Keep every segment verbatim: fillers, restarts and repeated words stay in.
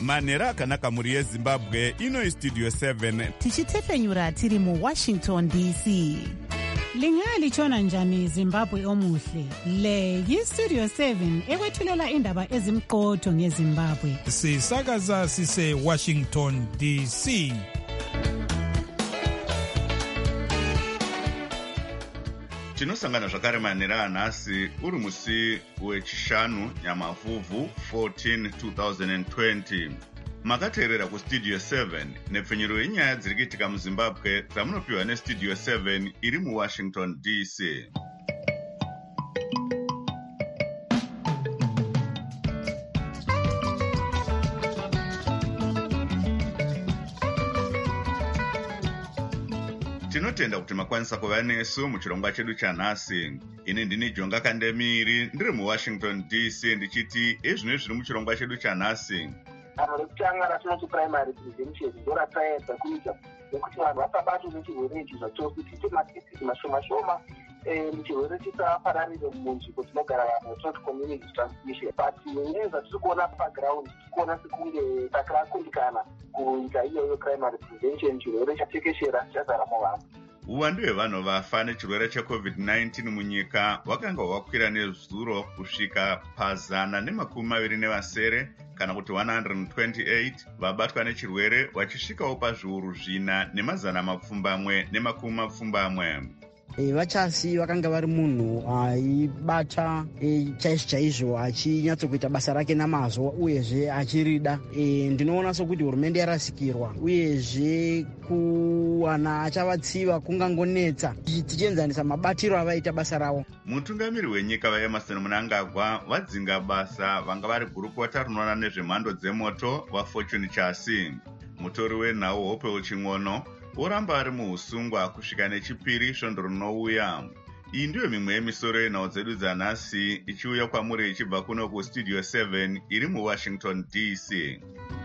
manhero akanaka mhuri yezimbabwe. Ino Studio seven tichitefenyura tiri muWashington D C. Lingalitshona njani Zimbabwe omuhle? Le yiStudio seven ekwethulela indaba ezimqotho ngeZimbabwe. Sisakaza sise Washington D C. Tinosangana zvakare manhero anhasi uri musi wechishanu Nyamavhuvhu fourteen two thousand twenty. Makateerera kuStudio seven nepfenyuro yenyaya dziri kuitika muZimbabwe dzamunopiwa neStudio seven iri muWashington D C. Tinotenda kuti makwanisa kuva nesu muchirongwa chedu chanhasi. Ini ndini Jonga Kandemiri ndiri muWashington D C ndichiti ezvino zviri muchirongwa chedu chanhasi. Vanhu rekutanga ratinoti primary prevention ndoratayedza kuita nekuti vanhu vasabatwa nechirwere ichi zvachokuti tiite makesisi mashoma shoma chirwere chisapararire munzvimbo dzinogara vanhu tinoti community transmission. But nyaya dzatiri kuona paground tiri kuona sekunge takakundikana kuita iyoyo primary prevention. Chirwere chatekeshera chazara muvanhu. Uwandu hwevanhu vafa nechirwere checovid nineteen munyika hwakanga hwakwira nezuro kusvika pazana nemakumi maviri nevasere kana kuti one hundred twenty-eight vabatwa nechirwere vachisvikawo pazviuru zvina nemazana mapfumbamwe nemakumi mapfumbamwe. Vachasi vakanga vari munhu aibata chaizvo chaizvo achinyatsokuita basa rake namazvo uyezve achirida. Ndinoona sokuti hurumende yarasikirwa uyezve kuwana achavatsiva kungangonetsa tichienzanisa mabatiro avaita basa ravo. Mutungamiri wenyika vaEmerson Mnangagwa vadzinga basa vanga vari gurukota rinoona nezvemhando dzemoto vaFortune Chasi. Mutori wenhau Hopewell Ching'ono oramba ari muusungwa kusvika nechipiri svondo rinouya. Iyi ndiyo mimwe yemisoro yenhau dzedu dzanhasi ichiuya kwamuri ichibva kuno kuStudio seven iri muWashington D C.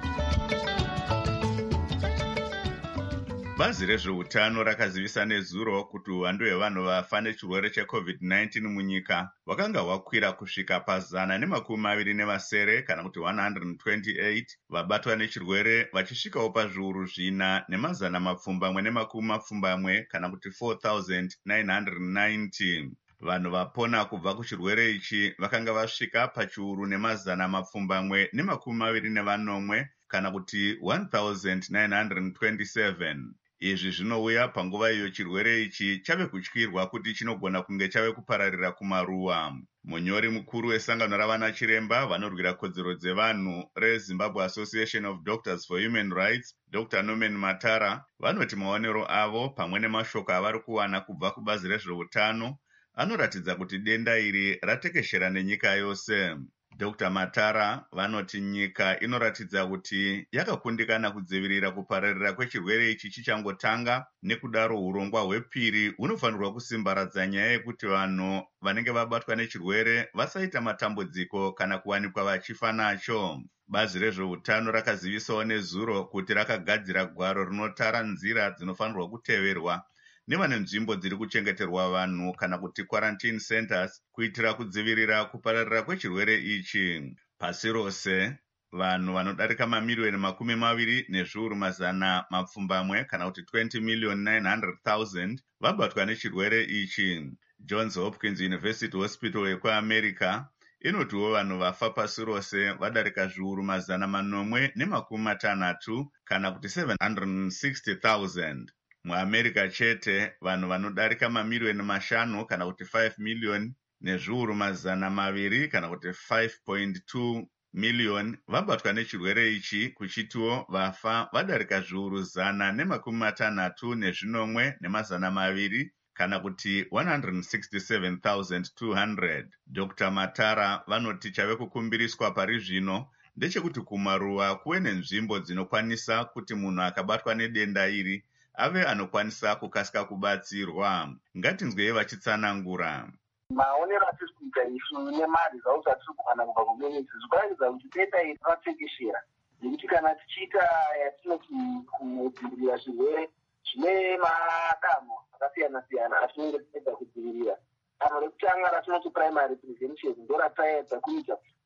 Bazi rezveutano rakazivisa nezuro kuti uwandu hwevanhu vafa nechirwere checovid nineteen munyika hwakanga hwakwira kusvika pazana nemakumi maviri nevasere kana kuti one hundred twenty-eight vabatwa nechirwere vachisvikawo pazviuru zvina nemazana mapfumbamwe nemakumi mapfumbamwe kana kuti four thousand nine hundred ninety. Vanhu vapona kubva kuchirwere ichi vakanga vasvika pachiuru nemazana mapfumbamwe nemakumi maviri nevanomwe kana kuti one thousand nine hundred twenty-seven. Izvi zvinouya panguva iyo chirwere ichi chave kutyirwa kuti chinogona kunge chave kupararira kumaruwa. Munyori mukuru wesangano ravana chiremba vanorwira kodzero dzevanhu reZimbabwe Association of Doctors for Human Rights, Doctor Norman Matara, vanoti maonero avo pamwe nemashoko avari kuwana kubva kubazi rezveutano anoratidza kuti denda iri ratekeshera nenyika yose. Doctor Matara vanoti nyika inoratidza kuti yakakundikana kudzivirira kupararira kwechirwere ichi chichangotanga, nekudaro urongwa hwepiri hunofanirwa kusimbaradza nyaya yekuti vanhu vanenge vabatwa nechirwere vasaita matambudziko kana kuwanikwa vachifa nacho. Bazi rezveutano rakazivisawo nezuro kuti rakagadzira gwaro rinotara nzira dzinofanirwa kuteverwa nevane nzvimbo dziri kuchengeterwa vanhu kana kuti quarantine centers kuitira kudzivirira kupararira kwechirwere ichi. Pasi rose vanhu vanodarika mamiliyoni makumi maviri nezviuru mazana mapfumbamwe kana kuti twenty million nine hundred thousand vabatwa nechirwere ichi. Johns Hopkins University Hospital yekuAmerica inotiwo vanhu vafa pasi rose vadarika zviuru mazana manomwe nemakumi matanhatu kana kuti seven hundred sixty thousand. MuAmerica chete vanhu vanodarika mamiliyoni mashanu kana kuti five million nezviuru mazana maviri kana kuti five point two million vabatwa nechirwere ichi, kuchitiwo vafa vadarika zviuru zana nemakumi matanhatu nezvinomwe nemazana maviri kana kuti one hundred sixty-seven thousand two hundred. Doctor Matara vanoti chave kukumbiriswa pari zvino ndechekuti kumaruwa kuve nenzvimbo dzinokwanisa kuti munhu akabatwa nedenda iri ave anokwanisa kukasika kubatsirwa. Ngatinzwei vachitsanangura. Maonero atiri kuita isu nemari zvawo dzatiri kuwana kubva kumenyedzi zvikuratidza kuti denda iri ratekeshera, nekuti kana tichiita yatinoti kudzivirira zvirwere zvine madanho akasiyana siyana atinenge tichieda kudzivirira. Danho rekutanga ratinoti primary prevention ndoratayedza kuita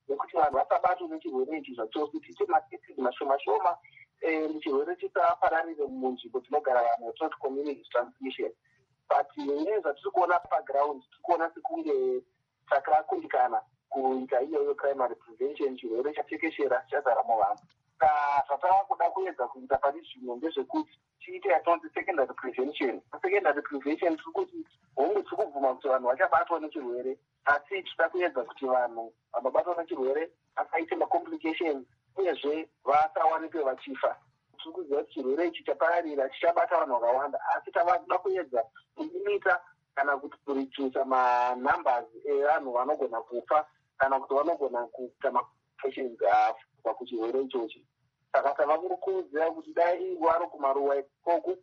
nekuti vanhu vasabatwa nechirwere ichi zvatoo kuti timaketsi mashoma shoma chirwere chisapararire munzvimbo dzinogara vanhu, not community transmission. But nyaya dzatiri kuona paground tiri kuona sekunge takakundikana kuita iyoyo primary prevention, chirwere chatekeshera chazara muvanhu. Zvatava kuda kuedza kuita pari zvino ndezvekuti tiite yatonzi secondary prevention. Secondary prevention tiri kuti hongu tiri kubvuma kuti vanhu vachabatwa nechirwere, asi tinoda kuedza kuti vanhu vanobatwa nechirwere akaite macomplications uyezve vasawanikwe vachifa. Tiri kuziva kuti chirwere ichi chapararira chichabata vanhu vakawanda, asi tava kuda kuedza kulimita kana kuti kurichusa manumbers evanhu vanogona kufa kana kuti vanogona kuita macomplications kubva kuchirwere ichochi. Saka tava kurukudzira kuti dai wari kumaruwa ikoko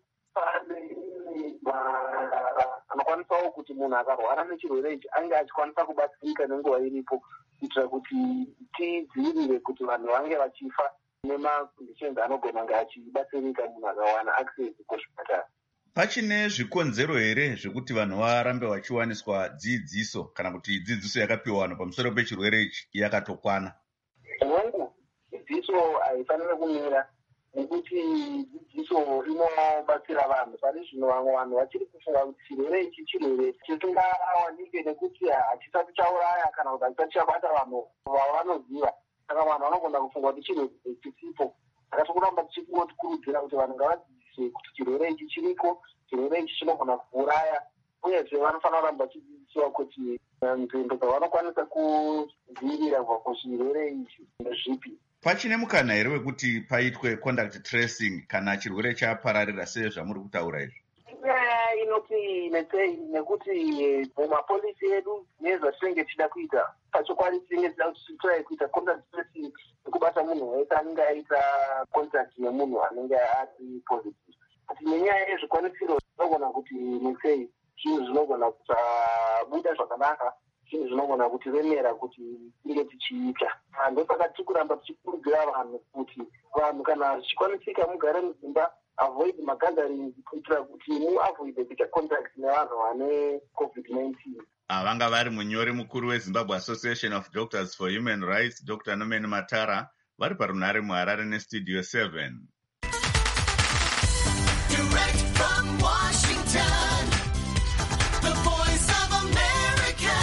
anokwanisawo kuti munhu akarwara nechirwere ichi ange achikwanisa kubatsirika nenguva iripo, kuitira kuti tidzivirire kuti vanhu vange vachifa nemaconditions anogona kunge achibatsirika munhu akawana access kuzvipatara. Pachine zvikonzero here zvekuti vanhu varambe vachiwaniswa dzidziso kana kuti dzidziso yakapiwa vanhu pamusoro pechirwere ichi yakatokwana? Hongu dzidziso haifaniri kumira, nekuti dzidziso inobatsira vanhu. Pari zvino vamwe vanhu vachiri kufunga kuti chirwere ichi chirwere chisingawanike nekuti hachisati chauraya kana kuti hachisati chabata vanhu vavanoziva. Saka vanhu vanogona kufunga kuti chirwere chisipo. Saka tikuramba tichikurudzira kuti vanhu ngavadzidziswe kuti chirwere ichi chiriko, chirwere ichi chinogona kuuraya, uyezve vanofanira kuramba vachidzidziswa kuti nzvimbo dzavanokwanisa kudzivirira kubva kuchirwere ichi ndezvipi. Pachine mukana here wekuti paitwe contact tracing kana chirwere chapararira sezvamuri kutaura izvi? Inyaya inoti netsei nekuti mumapolisi edu nezvatinenge tichida kuita pachokwadi tinenge tida kuti titrai kuita contact tracing nekubata munhu wese anenge aita contact nemunhu anenge ari positive. Kuti nenyaya yezvikwanisiro zvinogona kuti netsei zvinhu zvinogona kusabuda zvakanaka, zvinhu zvinogona kutiremera kuti tinge tichiita. Ndosaka tiri kuramba tichikurudzira vanhu kuti vanhu kana zvichikwanisika mugare mudzimba, avoid magatherings kuitira kuti muavoid kuita contact nevanhu vane covid nineteen. Vanga vari munyori mukuru weZimbabwe Association of Doctors for Human Rights, Doctor Nomen Matara, vari parunhare muHarare neStudio seven. Direct from Washington, the voice of America,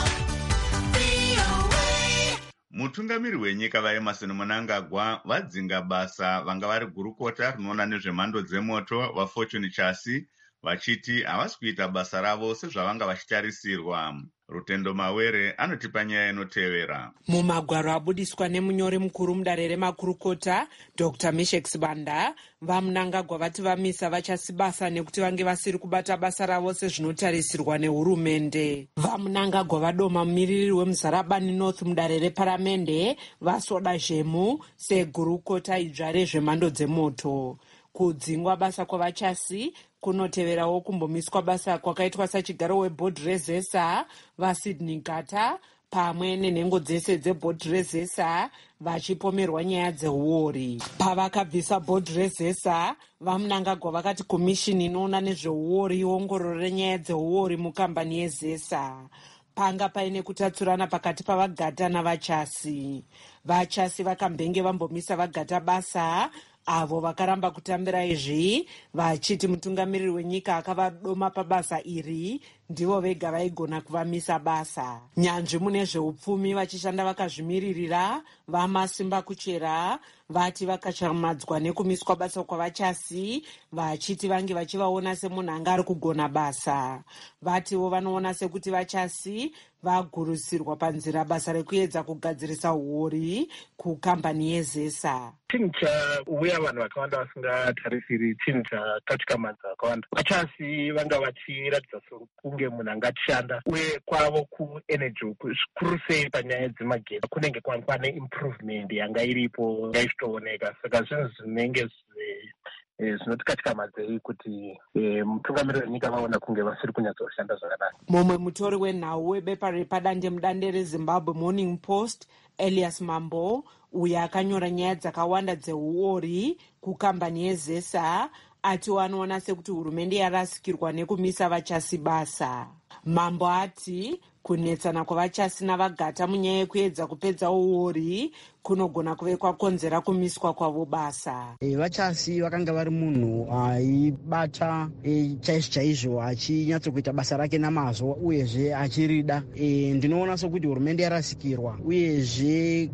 V O A. Mutungamiri wenyika vaEmmerson Mnangagwa vadzinga basa vanga vari gurukota rinoona nezvemhando dzemoto vaFortune Chassis vachiti havasi kuita basa ravo sezvavanga vachitarisirwa. Rutendo Mawere anotipa nyaya inotevera. Mumagwaro abudiswa nemunyori mukuru mudare remakurukota Doctor Meshek Sibanda, vaMnangagwa vati vamisa vachasi basa nekuti vange vasiri kubata basa ravo sezvinotarisirwa nehurumende. VaMnangagwa vadoma mumiriri weMuzarabani North mudare reparamende vaSoda Zhemu segurukota idzva rezvemhando dzemoto. Kudzingwa basa kwavachasi kunoteverawo kumbomiswa basa kwakaitwa sachigaro webhodhi rezesa vaSydney Gata pamwe nenhengo dzese dzebhodhi rezesa vachipomerwa nyaya dzeuori. Pavakabvisa bhodhi rezesa, vaMnangagwa vakati komishini inoona nezveuori iongorore nyaya dzeuori mukambani yezesa. Panga paine kutatsurana pakati pavaGata navachasi. Vachasi vakambenge vambomisa vaGata basa, avo vakaramba kutambira izvi vachiti mutungamiriri wenyika akavadoma pabasa iri ndivo vega vaigona kuvamisa basa. Nyanzvi mune zveupfumi vachishanda vakazvimiririra vaMasimba Kuchera vati vakachamadzwa nekumiswa basa kwavachasi vachiti vange vachivaona semunhu anga ari kugona basa. Vativo vanoona sekuti vachasi vagurusirwa panzira basa rekuedza kugadzirisa uori kukambani yezesa. Chinhu chauya vanhu vakawanda vasingatarisiri, chinhu chakatikamadza vakawanda. Vachasi vanga vachiratidza sokunge munhu angashanda uye kwavo kuenergy zvikuru sei panyaya dzemagetsi kunenge kwanga neimprovement yanga iripo yaitooneka. Saka zvinhu zvinenge zvinotikatikamadza kuti mutungamiriri wenyika vaona kunge vasiri kunyatsoshanda zvakanaka. Mumwe mutori wenhau webepa repadande mudande reZimbabwe Morning Post Elias Mambo, uyo akanyora nyaya dzakawanda dzeuori kukambani yezesa, ati wanoona sekuti hurumende yarasikirwa nekumisa vachasi basa. Mambo ati kunetsana kwavachasi navagata munyaya yekuedza kupedza uori kunogona kuve kwakonzera kumiswa kwavo basa. E, vachasi vakanga vari munhu aibata e, chaizvo chaizvo achinyatsokuita basa rake namazvo uyezve achirida. E, ndinoona sokuti hurumende yarasikirwa uyezve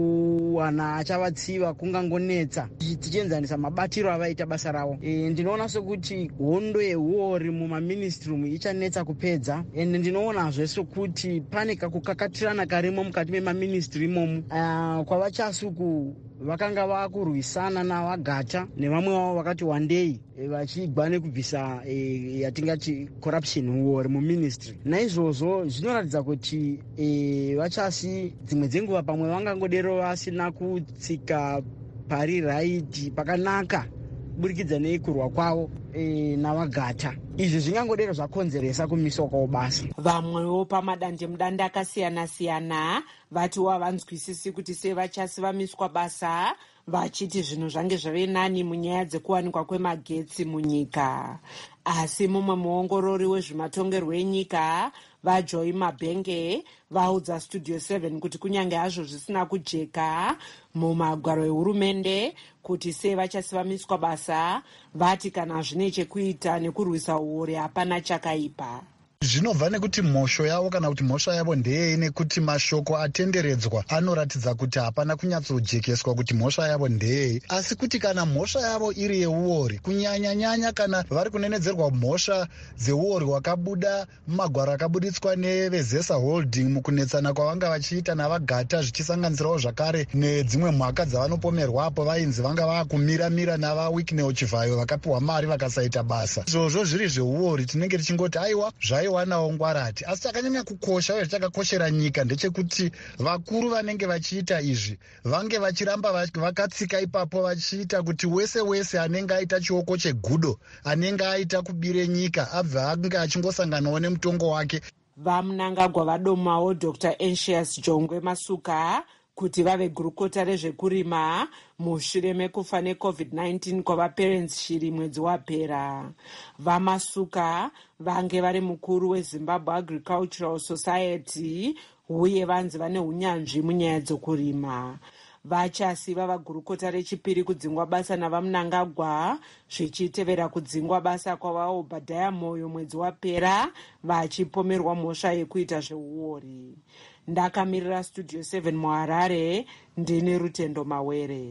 kuwana achavatsiva kungangonetsa tichienzanisa mabatiro avaita basa ravo. E, ndinoona sokuti hondo yeuori mumaministirumu ichanetsa kupedza, ende ndinoonazve sokuti pane kakukakatirana karimo mukati memaministiri imomu. Uh, kwavachasuku vakanga vakurwisana navagata nevamwe vavo vakati wandei e, vachigwa nekubvisa e, yatingati corruption uori muministry. Naizvozvo zvinoratidza kuti e, vachasi dzimwe dzenguva pamwe vangangodero vasina kutsika pari raiti pakanaka kuburikidza neikurwa kwavo e, navagata. Izvi zvingangodero zvakonzeresa kumiswa kwavo basa. Vamwewo pamadandemudanda akasiyana-siyana vati havanzwisisi kuti sei vachasi vamiswa basa, vachiti zvinhu zvange zvave nani munyaya dzekuwanikwa kwemagetsi munyika. Asi mumwe muongorori wezvematongerwo enyika vaJoy Mabhenge vaudza Studio seven kuti kunyange hazvo zvisina kujeka mumagwaro ehurumende kuti sei vachasi vamiswa basa, vati kana zvine chekuita nekurwisa uori hapana chakaipa. Zvinobva nekuti mhosho yavo kana kuti mhosva yavo ndeyei, nekuti mashoko atenderedzwa anoratidza kuti hapana kunyatsojekeswa kuti mhosva yavo ndeyei. Asi kuti kana mhosva yavo iri yeuori, kunyanya-nyanya kana vari kunenedzerwa mhosva dzeuori hwakabuda mumagwaro akabuditswa nevezesa holding mukunetsana kwavanga vachiita navagata, zvichisanganisirawo zvakare nedzimwe mhaka dzavanopomerwapo vainzi vanga vakumira-mira navawikneo chivhayo vakapiwa mari vakasaita basa. Izvozvo zviri zveuori tinenge tichingoti aiwa zvaiwa wanawo ngwarati. Asi chakanyanya kukosha uye chakakoshera nyika ndechekuti vakuru vanenge vachiita izvi vange vachiramba vakatsika ipapo vachiita kuti wese wese anenge aita chioko chegudo, anenge aita kubire nyika, abve ange achingosanganawo nemutongo wake. Vamunangagwa vadomawo Doctor Anxious Jongwe Masuka kuti vave gurukota rezvekurima mushure mekufa necovid nineteen kwavaparents shiri mwedzi wapera. Vamasuka vange vari mukuru weZimbabwe Agricultural Society uye vanzi vane unyanzvi munyaya dzokurima. Vachasi vava gurukota rechipiri kudzingwa basa navamunangagwa zvichitevera kudzingwa basa kwavavo Obhadhaya Moyo mwedzi wapera vachipomerwa mhosva yekuita zveuori. Ndakamirira Studio seven muHarare, ndine Rutendo Mawere.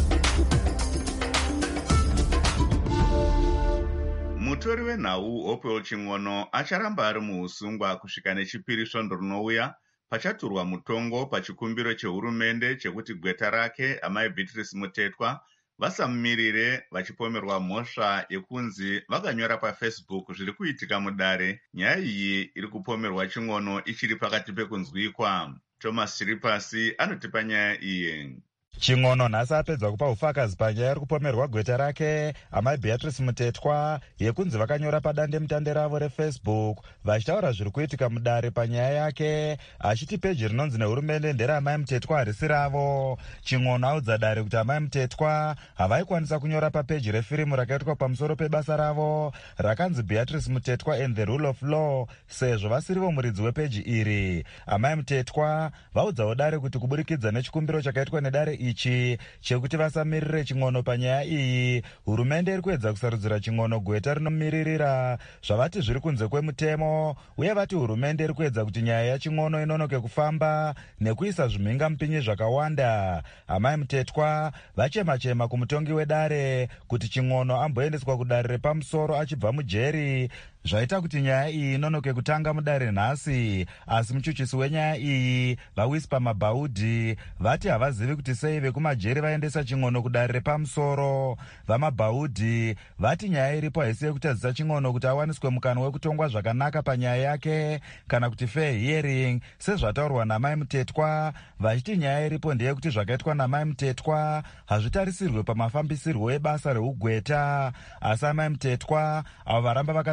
Mutori wenhau Opel Ching'ono acharamba ari muusungwa kusvika nechipiri svondo rinouya pachaturwa mutongo pachikumbiro chehurumende chekuti gweta rake amai Beatrice Mutetwa vasamumirire vachipomerwa mhosva yekunzi vakanyora paFacebook zviri kuitika mudare. Nyaya iyi iri kupomerwa Ching'ono ichiri pakati pekunzwikwa. Thomas Chiripasi anotipa nyaya iyi. Ching'ono nhasi apedza kupa ufakazi panyaya iri kupomerwa gweta rake amai Beatrice Mutetwa yekunzi vakanyora padande mutande ravo reFacebook vachitaura zviri kuitika mudare panyaya yake, achiti peji rinonzi nehurumende nderamai Mutetwa harisi ravo. Ching'ono audza dare kuti amai Mutetwa havaikwanisa kunyora papeji refirimu rakaitwa pamusoro pebasa ravo rakanzi Beatrice Mutetwa and the Rule of Law sezvo vasirivo muridzi wepeji iri. Amai Mutetwa vaudzawo dare kuti kuburikidza nechikumbiro chakaitwa nedare ichi chekuti vasamirire Ching'ono panyaya iyi, hurumende iri kuedza kusarudzira Ching'ono gweta rinomiririra zvavati zviri kunze kwemutemo, uye vati hurumende iri kuedza kuti nyaya yaChing'ono inonoke kufamba nekuisa zvimhinga mupinyi zvakawanda. Amai Mutetwa vachema-chema kumutongi wedare kuti Ching'ono amboendeswa kudare repamusoro achibva mujeri, zvaita kuti nyaya iyi inonoke kutanga mudare nhasi. Asi muchuchisi wenyaya iyi vaWhisper Mabhaudhi vati havazivi kuti sei vekumajeri vaendesa Ching'ono kudare repamusoro. VaMabhaudhi vati nyaya iripo haisi yekutadzisa Ching'ono kuti awaniswe mukana wekutongwa zvakanaka panyaya yake kana kuti fair hearing sezvataurwa namai Mutetwa, vachiti nyaya iripo ndeyekuti zvakaitwa namai Mutetwa hazvitarisirwe pamafambisirwo ebasa reugweta. Asi amai Mutetwa avo varamba vakatsika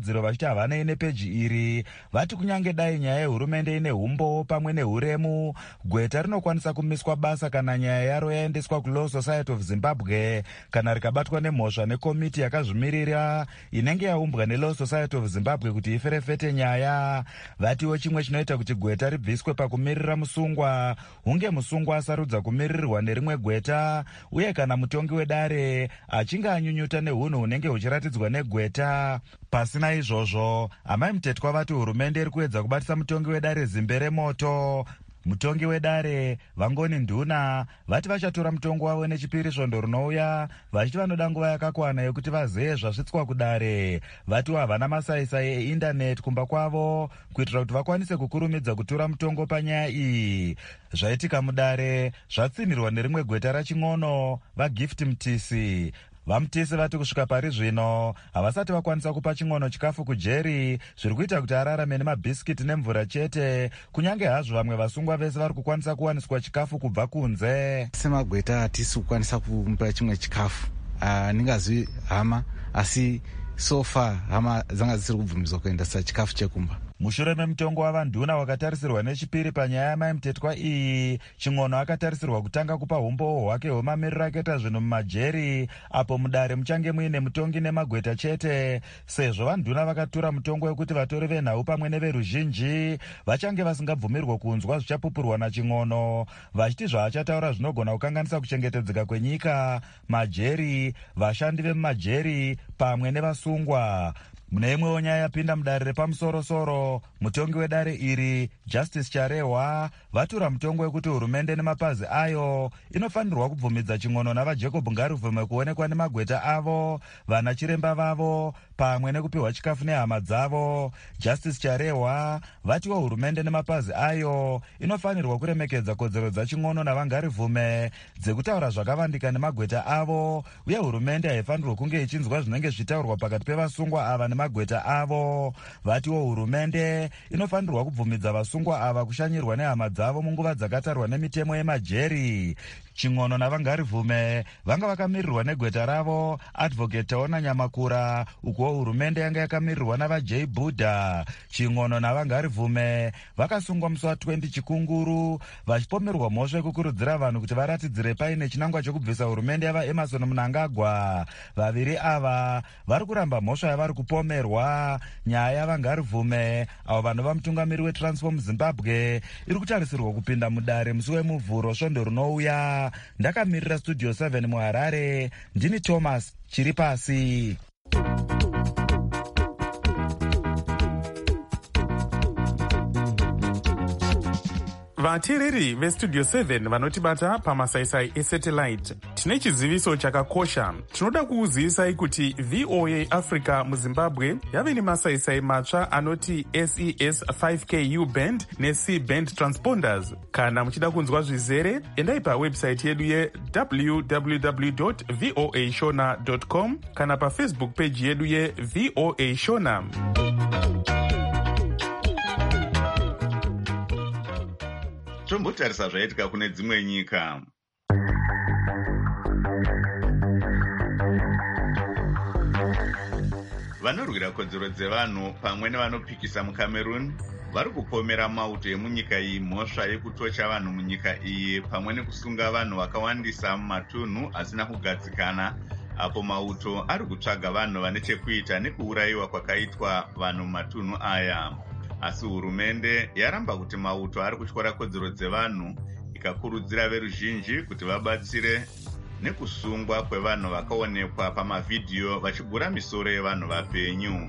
madziro vachiti havanei nepeji iri. Vati kunyange dai nyaya yehurumende ine umbo pamwe neuremu, gweta rinokwanisa kumiswa basa kana nyaya yaro yaendeswa kuLaw Society of Zimbabwe kana rikabatwa nemhosva nekomiti yakazvimirira inenge yaumbwa neLaw Society of Zimbabwe kuti iferefete nyaya. Vatiwo chimwe chinoita kuti gweta ribviswe pakumirira musungwa hunge musungwa asarudza kumiririrwa nerimwe gweta, uye kana mutongi wedare achinge anyunyuta neunhu hunenge huchiratidzwa negweta. Pasina izvozvo, amai Mutetwa vati hurumende iri kuedza kubatisa mutongi wedare zimbe remoto. Mutongi wedare Vangoni Nduna vati vachatora mutongo wavo nechipiri svondo runouya, vachiti vanoda nguva yakakwana yekuti vazeye zvasvitswa kudare. Vatiwo havana masaisai eindaneti kumba kwavo kuitira kuti vakwanise kukurumidza kutora mutongo panyaya iyi. Zvaitika mudare zvatsinirwa nerimwe gweta raching'ono, vaGift Mtisi. Vamutisi vati kusvika pari zvino havasati vakwanisa kupa ching'ono chikafu kujeri, zviri kuita kuti ararame nemabhisikiti nemvura chete, kunyange hazvo vamwe vasungwa vese vari kukwanisa kuwaniswa chikafu kubva kunze. Semagweta hatisi kukwanisa kumupa chimwe chikafu. Uh, ndingazivi hama, asi so far hama dzanga dzisiri kubvumidzwa kuendesa chikafu chekumba. Mushure memutongo wavanduna wakatarisirwa nechipiri panyaya yamai Mutetwa iyi, ching'ono akatarisirwa kutanga kupa umbowo hwake hwemamiriro akaita zvinhu mumajeri, apo mudare muchange muine mutongi nemagweta chete, sezvo vanduna vakatura mutongo wekuti vatori venhau pamwe neveruzhinji vachange vasingabvumirwa kunzwa zvichapupurwa naching'ono, vachiti zvaachataura zvinogona kukanganisa kuchengetedzeka kwenyika, majeri, vashandi vemumajeri pamwe nevasungwa. Mune imwewo nyaya yapinda mudare repamusoro-soro, mutongi wedare iri Justice Charehwa vatura mutongo wekuti hurumende nemapazi ayo inofanirwa kubvumidza ching'ono navaJacob Ngaruvume kuonekwa nemagweta avo, vana chiremba vavo pamwe nekupiwa chikafu nehama dzavo. Justice Charehwa vatiwo hurumende nemapazi ayo inofanirwa kuremekedza kodzero dzaching'ono navangaruvume dzekutaura zvakavandika nemagweta avo, uye hurumende haifanirwa kunge ichinzwa zvinenge zvichitaurwa pakati pevasungwa ava nemagweta avo. Vatiwo hurumende inofanirwa kubvumidza vasungwa ava kushanyirwa nehama dzavo munguva dzakatarwa nemitemo yemajeri. Ching'ono navangaruvume vanga vakamirirwa negweta ravo Advocate Taona Nyamakura, uko hurumende yanga yakamirirwa navaJ Buddha. Ching'ono navangaruvume vakasungwa musi wa20 Chikunguru vachipomerwa mhosva yekukurudzira vanhu kuti varatidzire paine chinangwa chekubvisa hurumende yava Emerson Mnangagwa. Vaviri ava vari kuramba mhosva yavari kupomerwa. Nyaya yavangaruvume avo vanova mutungamiri weTransform Zimbabwe iri kutarisirwa kupinda mudare musi wemuvhuro svondo runouya. Ndakamirira Studio seven muHarare, ndini Thomas Chiripasi. Vateereri veStudio seven vanotibata pamasaisai esatellite, tine chiziviso chakakosha. Tinoda kukuzivisai kuti V O A Africa muZimbabwe yave nemasaisai matsva anoti S E S five K U band neC band transponders. Kana muchida kunzwa zvizere, endai pawebsite yedu ye w w w dot voa shona dot com kana pafacebook page yedu ye V O A Shona. Tombotarisa zvaitika kune dzimwe nyika. Vanorwira kodzero dzevanhu pamwe nevanopikisa muCameroon vari kupomera mauto emunyika iyi mhosva yekutocha vanhu munyika iyi pamwe nekusunga vanhu vakawandisa mumatunhu asina kugadzikana, apo mauto ari kutsvaga vanhu vane chekuita nekuurayiwa kwakaitwa vanhu mumatunhu aya. Asi hurumende yaramba kuti mauto ari kutyora kodzero dzevanhu, ikakurudzira veruzhinji kuti vabatsire nekusungwa kwevanhu vakaonekwa pamavhidhiyo vachigura misoro yevanhu vapenyu.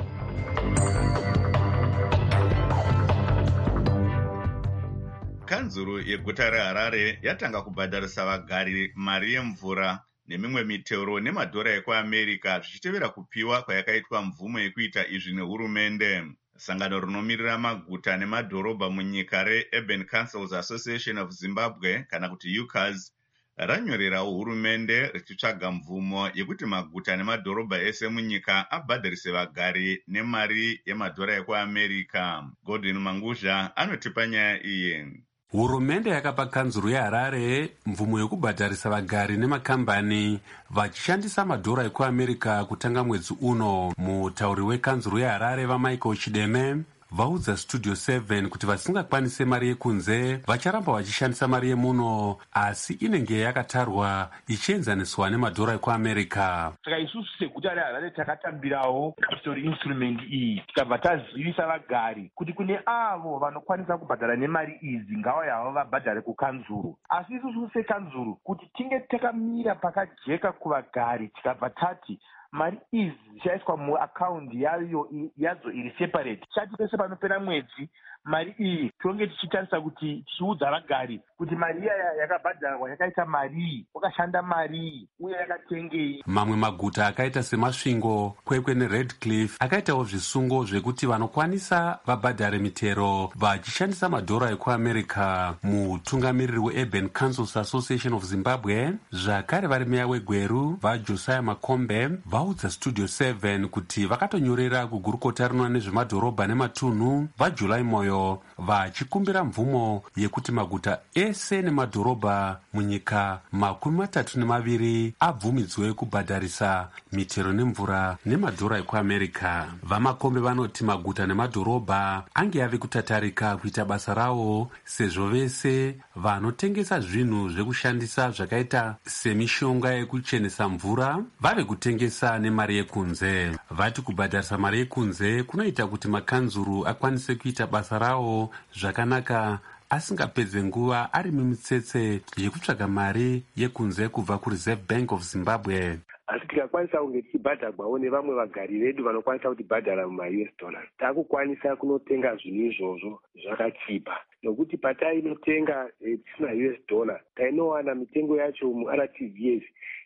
Kanzuru yeguta reHarare yatanga kubhadharisa vagari mari yemvura nemimwe mitero nemadhora ekuAmerica zvichitevera kupiwa kwayakaitwa mvumo yekuita izvi nehurumende. Sangano rinomirira maguta nemadhorobha munyika reUrban Councils Association of Zimbabwe kana kuti U C A S ranyorerawo hurumende richitsvaga mvumo yekuti maguta nemadhorobha ese munyika abhadharise vagari nemari yemadhora ekuAmerica. Godwin Manguzha anotipa nyaya iyi. Hurumende yakapa kanzuru yeHarare mvumo yekubhadharisa vagari nemakambani vachishandisa madhora ekuamerica kutanga mwedzi uno. Mutauri wekanzuru yeHarare vaMichael Chideme vaudza Studio seven kuti vasingakwanise mari yekunze vacharamba vachishandisa mari yemuno, asi inenge yakatarwa ichienzaniswa nemadhora ekuamerica. Saka isusu seguta reHarare takatambirawo capital instrument iyi tikabva tazivisa vagari kuti kune avo vanokwanisa kubhadhara nemari idzi ngavauye havo vabhadhare kukanzuru. Asi isusu sekanzuru kuti tinge takamira pakajeka kuvagari tikabva tati mari idzi dzichaiswa muakaundi yayo yadzo iri separate. Chati pese panopera mwedzi mari iyi tonge tichitarisa kuti tichiudza vagari kuti mari iya yakabhadharwa yakaita marii, wakashanda marii uye yakatengei. Mamwe maguta akaita seMasvingo, Kwekwe neRedcliffe akaitawo zvisungo zvekuti vanokwanisa vabhadhare mitero vachishandisa madhora ekuamerica. Mutungamiriri weUrban Councils Association of Zimbabwe zvakare vari meya weGweru vaJosiah Makombe vaudza Studio seven kuti vakatonyorera kugurukota rinoona nezvemadhorobha nematunhu vaJuly Moyo vachikumbira mvumo yekuti maguta ese nemadhorobha munyika makumi matatu nemaviri abvumidzwe kubhadharisa mitero nemvura nemadhora ekuamerica. VaMakombe vanoti maguta nemadhorobha ange ave kutatarika kuita basa rawo sezvo vese vanotengesa zvinhu zvekushandisa zvakaita semishonga yekuchenesa mvura vave kutengesa nemari yekunze. Vati kubhadharisa mari yekunze kunoita kuti makanzuru akwanise kuita basa rawo zvakanaka asingapedze nguva ari mumitsetse yekutsvaga mari yekunze kubva kuReserve Bank of Zimbabwe. Asi tikakwanisa kunge tichibhadharwawo nevamwe vagari vedu vanokwanisa kutibhadhara muma-U S dollars, takukwanisa kunotenga zvinhu izvozvo zvakachipa. Nokuti patainotenga eh, tisina U S dollar tainowana mitengo yacho muR T V S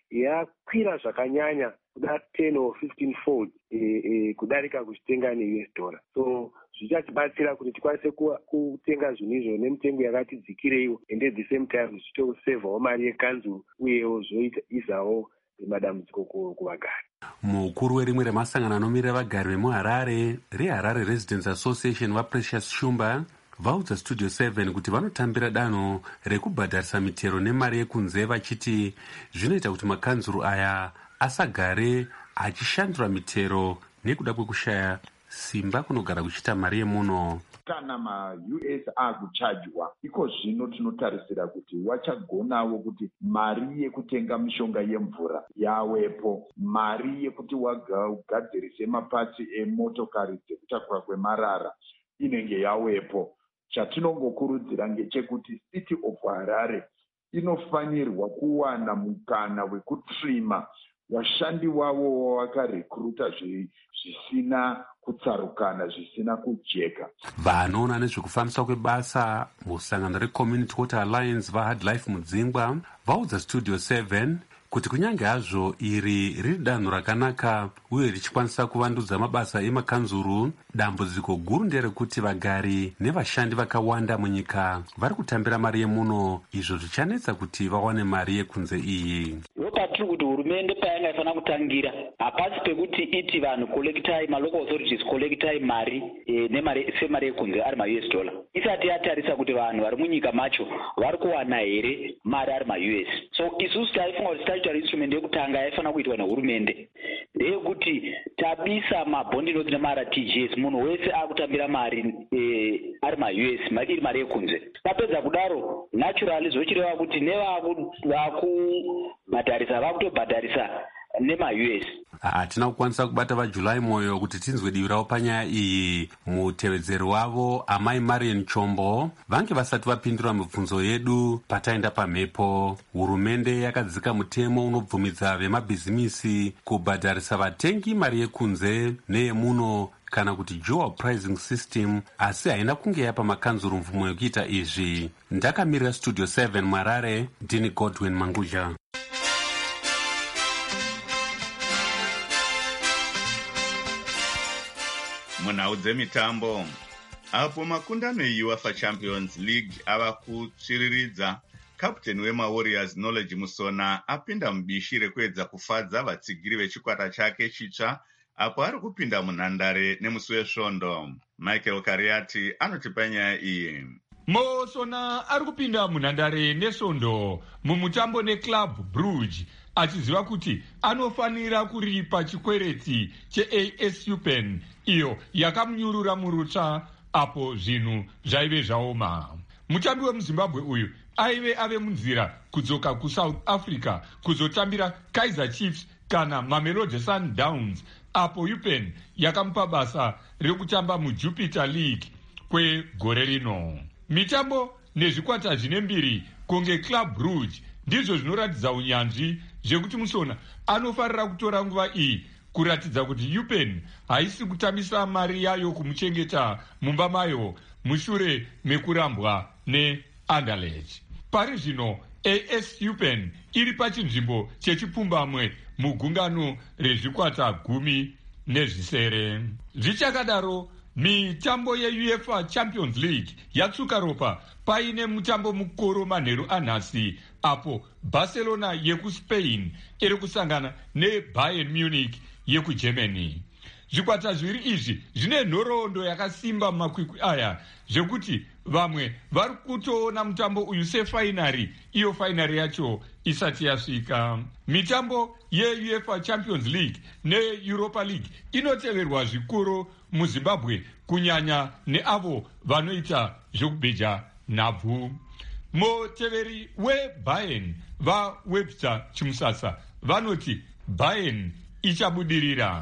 yakwira zvakanyanya kuda ten or fifteen fold eh, eh, kudarika kuchitenga ne-U S dollar. So zvichatibatsira kuti tikwanise kutenga zvinhu izvo nemitengo yakati dzikireiwo, and at the same time zvichitosevawo mari yekanzuru uyewo zvoisawo madambudziko kuvagari. Mukuru werimwe remasangano anomirira vagari vemuHarare reHarare Residents Association vaPrecious Shumba vaudza Studio seven kuti vanotambira danho rekubhadharisa mitero nemari yekunze vachiti zvinoita kuti makanzuru aya asagare achishandura mitero nekuda kwekushaya simba kunogara kuchita mari yemuno. Kana ma-U S akuchajwa, iko zvino tinotarisira kuti wachagonawo kuti mari yekutenga mishonga yemvura yawepo, mari yekuti wagadzirise mapatsi emotokari dzekutakura kwemarara inenge yawepo. Chatinongokurudzira ngechekuti City of Harare inofanirwa kuwana mukana wekutrima vashandi wavo wakarekruta zvisina kutsarukana, zvisina kujeka. Vanoona nezvekufambiswa kwebasa musangano reCommunity Water Alliance vaHard Life Mudzingwa vaudza Studio seven kuti kunyange hazvo iri riri danho rakanaka uye richikwanisa kuvandudza mabasa emakanzuru, dambudziko guru nderekuti vagari nevashandi vakawanda munyika vari kutambira mari yemuno, izvo zvichanetsa kuti vawane mari yekunze iyi. Patiri kuti hurumende payanga ifanira kutangira hapasi pekuti iti vanhu kolektai, malocal authorities kolektai mari e, nemari semari yekunze ari ma-U S dollar isati yatarisa kuti vanhu vari munyika macho vari kuwana here mari ari ma-U S. So isusu taifunga kuti statutory instrument yekutanga yaifanira kuitwa nehurumende ndeyekuti tabisa mabhondi noti nemara T G S, munhu wese akutambira mari e, ari ma-U S mari iri mari yekunze. Tapedza kudaro naturally zvochireva kuti nevakubhadharisa vakutobhadharisa nema-U S. Hatina kukwanisa kubata vaJuly Moyo kuti tinzwe divi ravo panyaya iyi. Mutevedzeri wavo Amai Marian Chombo vange vasati vapindura mibvunzo yedu pataenda pamhepo. Hurumende yakadzika mutemo unobvumidza vemabhizimisi kubhadharisa vatengi mari yekunze neyemuno kana kuti dual pricing system, asi haina kunge yapa makanzuru mvumo yekuita izvi. Ndakamirira Studio seven Marare, ndini Godwin Manguja. Munhau dzemitambo, apo makundano eUEFA Champions League ava kutsviriridza, kaputeni wemaWarriors Knowledge Musona apinda mubishi rekuedza kufadza vatsigiri vechikwata chake chitsva apo ari kupinda munhandare nemusi wesvondo. Michael Kariati anotipa nyaya iyi. Mosona ari kupinda munhandare nesvondo mumutambo neclub Brugge achiziva kuti anofanira kuripa chikwereti cheAS Upen iyo yakamunyurura murutsva apo zvinhu zvaive zvaoma. Mutambi wemuzimbabwe uyu aive ave munzira kudzoka kuSouth Africa kuzotambira Kaizer Chiefs kana Mamelodi Sundowns apo Upen yakamupa basa rekutamba muJupiter League kwegore rino. Mitambo nezvikwata zvine mbiri kunge Club Brugge ndizvo zvinoratidza unyanzvi zvekuti Musona anofarira kutora nguva iyi kuratidza kuti Upen haisi kutambisa mari yayo kumuchengeta mumba mayo mushure mekurambwa neAnderlecht. Pari zvino AS Upen iri pachinzvimbo chechipfumbamwe mugungano rezvikwata gumi nezvisere. Zvichakadaro, mitambo yeUEFA Champions League yatsuka ropa paine mutambo mukoro manheru anhasi apo Barcelona yekuSpain iri kusangana neBayern Munich yekuGermany. Zvikwata zviri izvi zvine nhoroondo yakasimba mumakwikwi aya zvekuti vamwe vari kutoona mutambo uyu sefainari, iyo fainari yacho isati yasvika. Mitambo yeUEFA Champions League neEuropa League inoteverwa zvikuru muZimbabwe kunyanya neavo vanoita zvekubheja nhabvu. Muteveri weBayern vaWebster Chimusasa vanoti Bayern ichabudirira.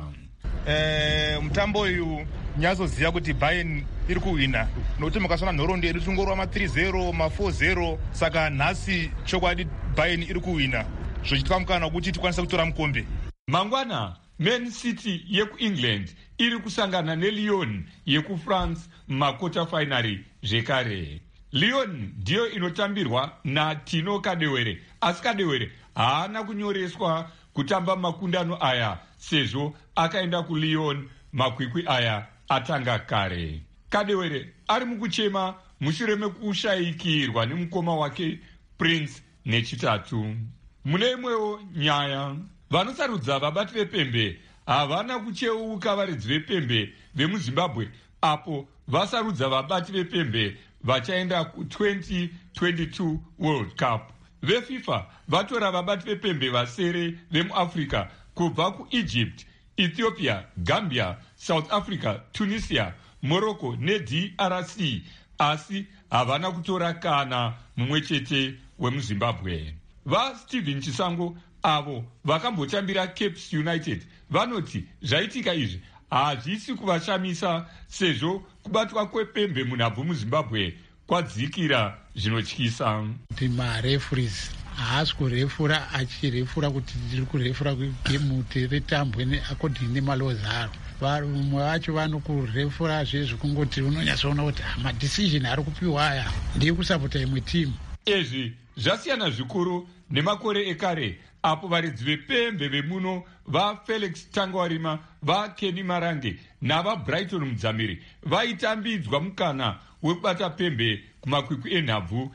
Eh, mutambo uyu nyazoziva kuti Bayern iri kuhwina nokuti makasona nhoroondo yedu tingorwa ma three zero ma four zero, saka nhasi chokwadi Bayern iri kuhwina zvochitika mukana kuti tikwanisa kutora mukombe. Mangwana Man City yekuEngland iri kusangana neLyon yekuFrance mumakota finari zvekare. Lyon ndiyo inotambirwa naTino Kadewere, asi Kadewere haana kunyoreswa kutamba makundano aya sezvo akaenda kuLyon makwikwi aya atanga kare. Kadewere ari mukuchema mushure mekushayikirwa nemukoma wake Prince nechitatu. Mune imwewo nyaya, vanosarudza vabati vepembe havana kucheuka varidzi vepembe vemuZimbabwe apo vasarudza vabati vepembe vachaenda ku-twenty twenty-two World Cup. VeFIFA vatora vabati vepembe vasere vemuAfrica kubva kuEgypt, Ethiopia, Gambia, South Africa, Tunisia, Morocco neD R C, asi havana kutora kana mumwe chete wemuZimbabwe. VaSteven Chisango avo vakambotambira Cape United vanoti zvaitika izvi hazvisi kuvashamisa sezvo kubatwa kwepembe munhabvu muZimbabwe kwadzikira zvinotyisa. Kuti mareferees haasi kurefura achirefura kuti tiri kurefura gemu tiritambwe according nemalaws aro. Vamwe vacho vanokurefura zvezvo kungoti unonyatsoona kuti madecision ari kupiwa aya ndiri kusapota imwe timu. Izvi zvasiyana zvikuru nemakore ekare apo varidzi vepembe vemuno vaFelix Tangwarima, vaKenny Marange navaBrighton Mudzamiri vaitambidzwa mukana wekubata pembe kumakwikwi enhabvu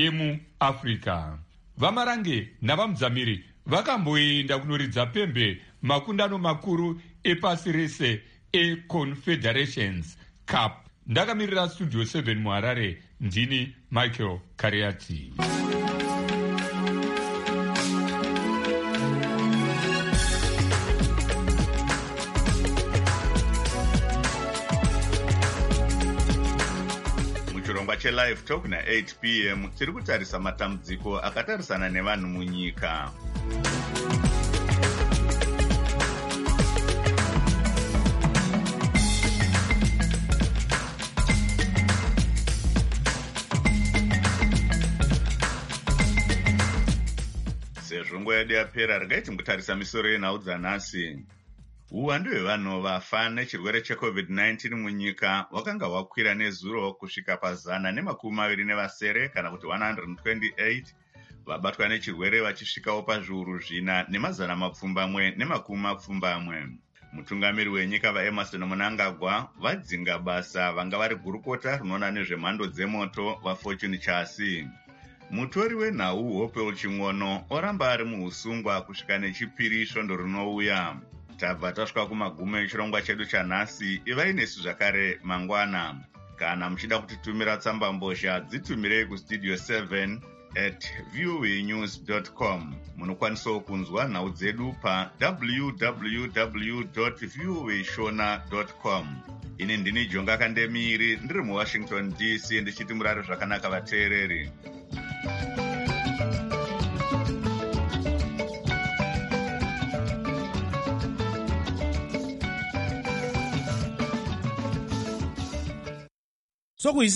yemuAfrica. VaMarange navaMudzamiri vakamboenda kunoridza pembe makundano makuru epasi rese eConfederations Cup. Ndakamirira Studio seven muHarare, ndini Michael Kariati. Live Talk na eight p m tiri kutarisa matambudziko akatarisana nevanhu munyika. Sezvo nguva yedu yapera, regai timbotarisa misoro yenhau dzanhasi. Uwandu hwevanhu vafa nechirwere checovid nineteen munyika wakanga wakwira nezuro kusvika pazana nemakumi maviri nevasere kana kuti one hundred twenty-eight, vabatwa nechirwere vachisvikawo pazviuru zvina nemazana mapfumbamwe nemakumi mapfumbamwe. Mutungamiri wenyika vaEmerson Mnangagwa vadzinga basa vanga vari gurukota rinoona nezvemhando dzemoto vaFortune Chasi. Mutori wenhau Hopewell Ching'ono oramba ari muusungwa kusvika nechipiri svondo rinouya. Tabva tasvika kumagumo echirongwa chedu chanhasi. Ivai nesu zvakare mangwana. Kana muchida kutitumira tsamba mbozha, dzitumirei kustudio seven at voa news dot com. Munokwanisawo kunzwa nhau dzedu pa w w w dot voa shona dot com. Ini ndini Jonga Kandemiri, ndiri muWashington D C, ndichiti murare zvakanaka vateereri. So